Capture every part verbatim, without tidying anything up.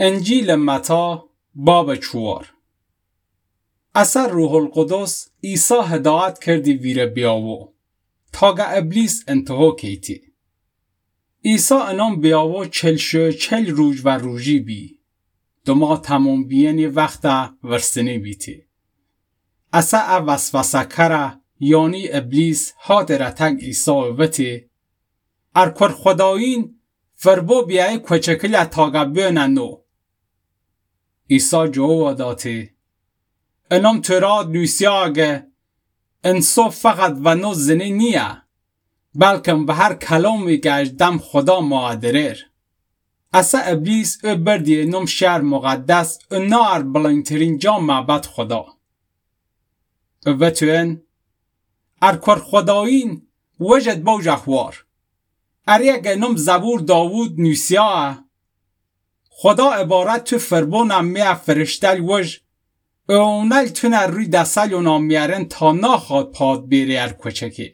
انجیل متی باب چوار. اثر روح القدس عیسی هدایت کردی ویره بیاوو تاگه ابلیس انتها کیتی. عیسی انام بیاوو چل شو چل روز و روژی بی دما تمام بیانی وقتا ورسنی بیتی. اثر وسوسه کره یعنی ابلیس هات رتگ عیسی وتی ارکر خداین فربو بیای کوچکل تاگه بیاننو. عیسی جواب داتی انام تراد نویسیاگه انسو فقط و نو زنی نیه بلکه به هر کلامی که دم خدا معادرر. اصا ابلیس او بردی انام شهر مقدس او نار بلندترین جا معبد خدا. او توین ارکر خداین وجد باو جخوار اریگ انام زبور داوود نویسیاه خدا عبارت تو فربونم میه فرشتل وج اونل تونه روی دستل اونام میارن تا ناخواد پاد بیری ار کوچکی.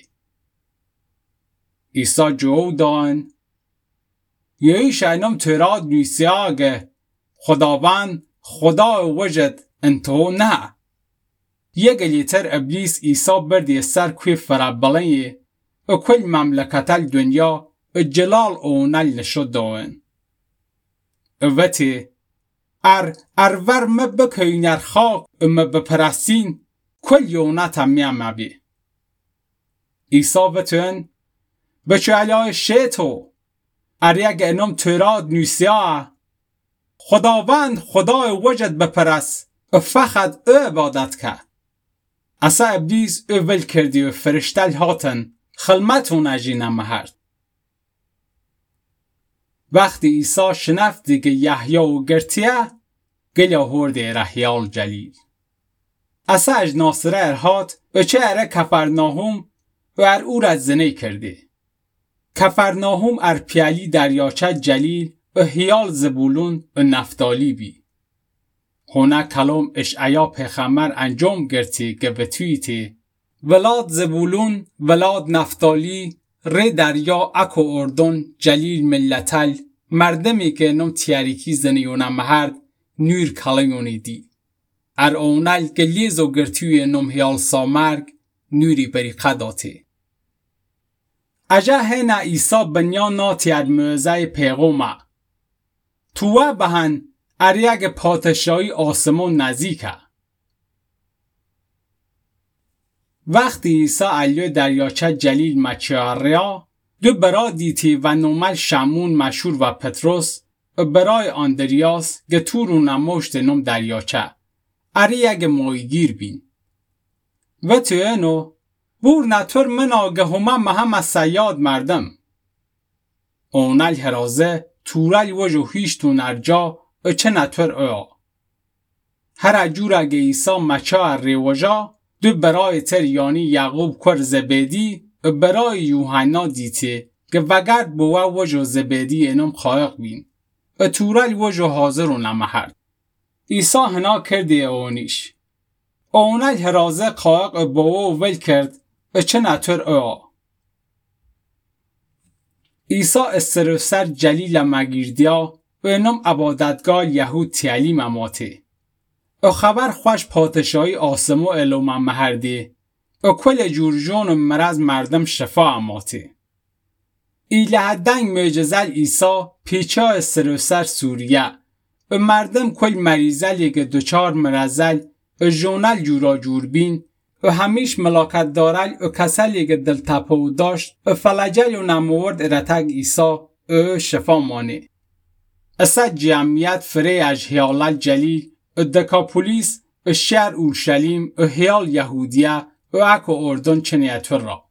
عیسی جو دان یهیش اینام تراد نیسیاگه خداوند خدا وجد انتو نه. یک لیتر ابلیس عیسی بردی سر کوی فرابلنی و کل مملکتل دنیا و جلال اونل نشد دان. اوتی ار ارور مبکوین ار خاک مبپرستین کل یونت هم میم مبی. عیسی وتون بچه علای شیطو ار یک انام تراد نوسیاه خداوند خدای وجد بپرست و فقط او عبادت که. اصا ابلیس او ول کردی و فرشتل هاتن خلمتون اجینم مهرد. وقتی عیسی شنفت دیگه یحیی و گرتیه گلیا هورده رحیال جلیل. اصا اج ناصره ارهات و چه اره کفرناهم و ار او را زنی کرده. کفرناهم ار پیالی دریاچه جلیل و هیال زبولون و نفتالی بی. هونه کلام اشعیا پیغمبر انجام گرتی که بتویتی ولاد زبولون ولاد نفتالی ری دریا اکو اردن جلیل ملتل مردمی که نم تیاریکی زنیونم مهرد نور کلیونی دی. ار اونل گلیز و گرتوی نم هیال سامرگ نوری بریقه داتی. اجا هنه عیسی بنیا ناتی ار موزه پیغومه. توه بهن ار یک پادشاهی آسمون نزیکه. وقتی عیسی علیه دریاچه جلیل مچاریا دو برا دیتی و نومل شمون مشهور و پتروس و برای آندریاس گتور و نموشت نم دریاچه اری یک مایگیر بین. و تو اینو بور نطور من آگه همه مهم از سیاد مردم. اونل هرازه تورل وجو هیشتون ارجا و چه نطور او. هر اجور اگه عیسی مچار ریوژا دو برای تر یعنی یعقوب کر زبدی و برای یوحنا دیتی که وگرد بوا وجو زبدی انم خایق بین و تورل وجو حاضر و نمهرد. عیسی هنا کردی اونیش. اونل هرازه خایق بوا ول کرد و چه نطور او. عیسی استرسر جلیل مگیردیا و انم عبادتگاه یهود تعلیم اماتی. و خبر خوش پادشاهی آسمو علوم مهردی و کل جورجون و مرز مردم شفا اماتی. ایله دنگ معجزل عیسی پیچا سروسر سوریه و مردم کل مریضلی که دوچار مرزل و جونل جورا جوربین و همیش ملاکت دارل و کسلی که دل تپو داشت و فلجل و نمورد ارتگ عیسی و شفا مانی. اصد جمعیت فری اجهیالل جلیل و دکاپولیس و شهر اورشلیم و هیال یهودیه و اکو اردن چنیتور را.